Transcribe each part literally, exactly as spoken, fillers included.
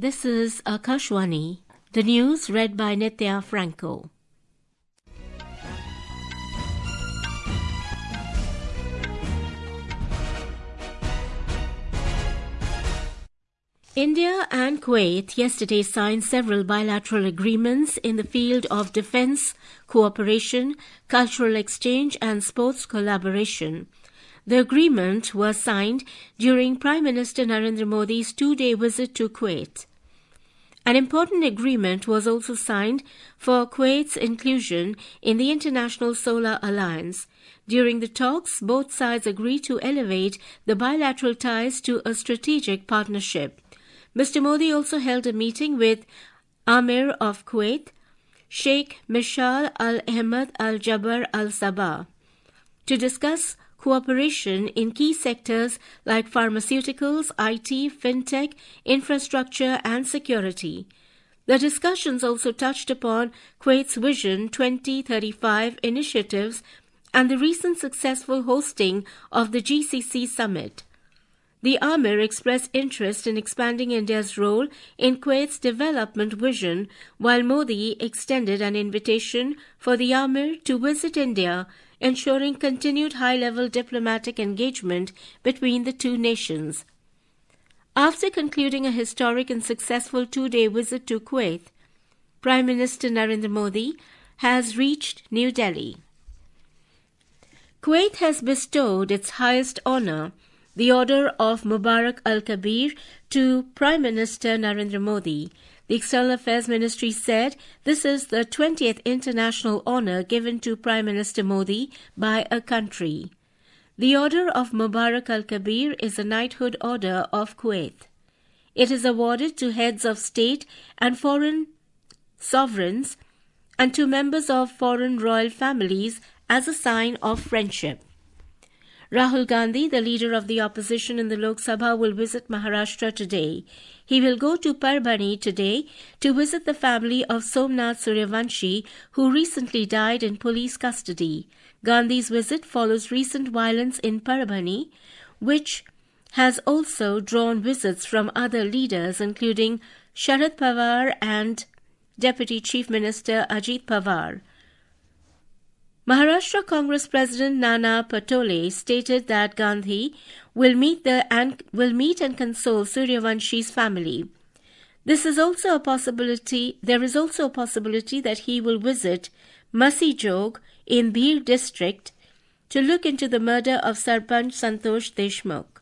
This is Akashwani. The news read by Nitya Franco. India and Kuwait yesterday signed several bilateral agreements in the field of defence, cooperation, cultural exchange and sports collaboration. The agreement was signed during Prime Minister Narendra Modi's two-day visit to Kuwait. An important agreement was also signed for Kuwait's inclusion in the International Solar Alliance. During the talks, both sides agreed to elevate the bilateral ties to a strategic partnership. Mister Modi also held a meeting with Amir of Kuwait, Sheikh Mishal Al-Ahmad Al-Jabbar Al-Sabah, to discuss cooperation in key sectors like pharmaceuticals, I T, fintech, infrastructure and security. The discussions also touched upon Kuwait's Vision twenty thirty-five initiatives and the recent successful hosting of the G C C summit. The Amir expressed interest in expanding India's role in Kuwait's development vision, while Modi extended an invitation for the Amir to visit India, ensuring continued high-level diplomatic engagement between the two nations. After concluding a historic and successful two-day visit to Kuwait, Prime Minister Narendra Modi has reached New Delhi. Kuwait has bestowed its highest honour, the Order of Mubarak Al-Kabir, to Prime Minister Narendra Modi. The External Affairs Ministry said this is the twentieth international honour given to Prime Minister Modi by a country. The Order of Mubarak Al-Kabir is a knighthood order of Kuwait. It is awarded to heads of state and foreign sovereigns and to members of foreign royal families as a sign of friendship. Rahul Gandhi, the leader of the opposition in the Lok Sabha, will visit Maharashtra today. He will go to Parbhani today to visit the family of Somnath Suryavanshi, who recently died in police custody. Gandhi's visit follows recent violence in Parbhani, which has also drawn visits from other leaders, including Sharad Pawar and Deputy Chief Minister Ajit Pawar. Maharashtra Congress President Nana Patole stated that Gandhi will meet the and will meet and console Suryavanshi's family. This is also a possibility. There is also a possibility that he will visit Masi Jog in Bir district to look into the murder of Sarpanch Santosh Deshmukh.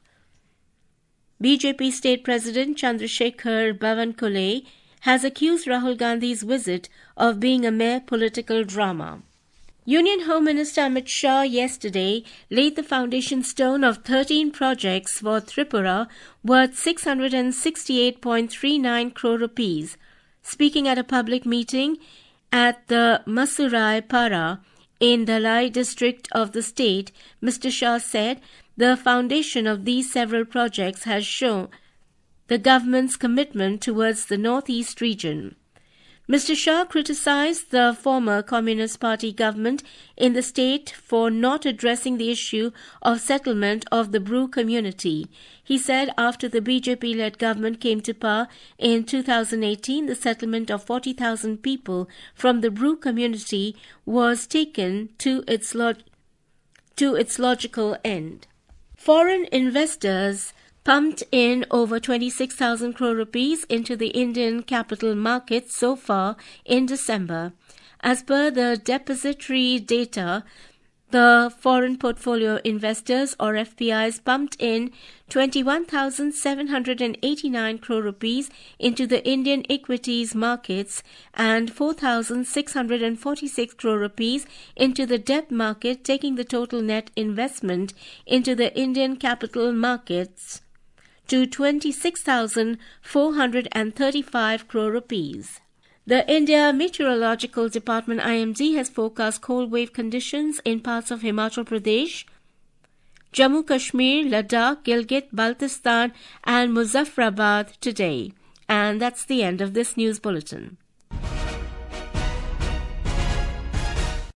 B J P State President Chandrasekhar Bavankuley has accused Rahul Gandhi's visit of being a mere political drama. Union Home Minister Amit Shah yesterday laid the foundation stone of thirteen projects for Tripura worth six hundred sixty-eight point three nine crore rupees. Speaking at a public meeting at the Masurai Para in Dhalai district of the state, Mister Shah said the foundation of these several projects has shown the government's commitment towards the northeast region. Mister Shah criticized the former Communist Party government in the state for not addressing the issue of settlement of the Bru community. He said after the B J P-led government came to power in two thousand eighteen, the settlement of forty thousand people from the Bru community was taken to its, log- to its logical end. Foreign investors pumped in over twenty-six thousand crore rupees into the Indian capital market so far in December. As per the depository data, the foreign portfolio investors or F P Is pumped in twenty-one thousand seven hundred eighty-nine crore rupees into the Indian equities markets and four thousand six hundred forty-six crore rupees into the debt market, taking the total net investment into the Indian capital markets to twenty-six thousand four hundred thirty-five crore rupees. The India Meteorological Department I M D has forecast cold wave conditions in parts of Himachal Pradesh, Jammu Kashmir, Ladakh, Gilgit, Baltistan and Muzaffarabad today. And that's the end of this news bulletin.